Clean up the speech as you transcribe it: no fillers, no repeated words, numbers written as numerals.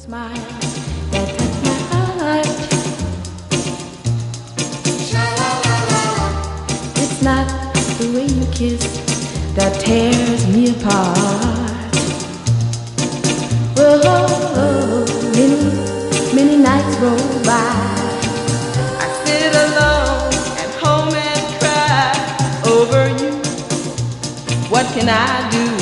Smile that touched my heart. It's not the way you kiss that tears me apart. Oh, many nights roll by. I sit alone at home and cry over you. What can I do?